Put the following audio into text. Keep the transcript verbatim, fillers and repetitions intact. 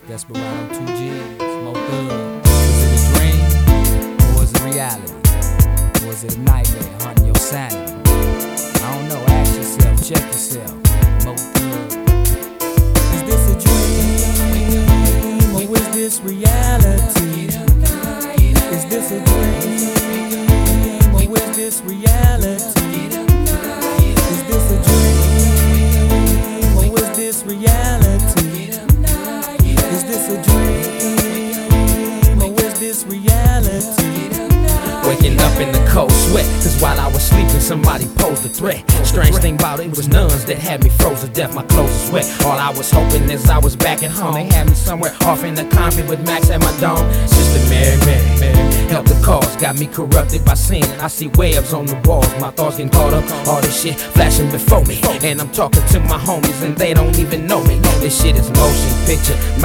Desperado two G's, Mo Thug. Was it a dream, or was it reality? Or was it a nightmare haunting your sanity? I don't know, ask yourself, check yourself. Mo Thug. Is this a dream, or is this reality? Is this a dream, or is this reality? Is this a dream, or is this reality? Is this a dream, or is this reality? Waking up in the cold sweat, cause while I was sleeping somebody posed a threat. Strange thing about it was nuns that had me froze to death, my clothes were wet. All I was hoping is I was back at home. They had me somewhere off in the concrete with Max at my dome. Sister Mary, Mary, Mary, help the cause, got me corrupted by sin. I see webs on the walls, my thoughts getting caught up. All this shit flashing before me, and I'm talking to my homies and they don't even know me. This shit is motion picture.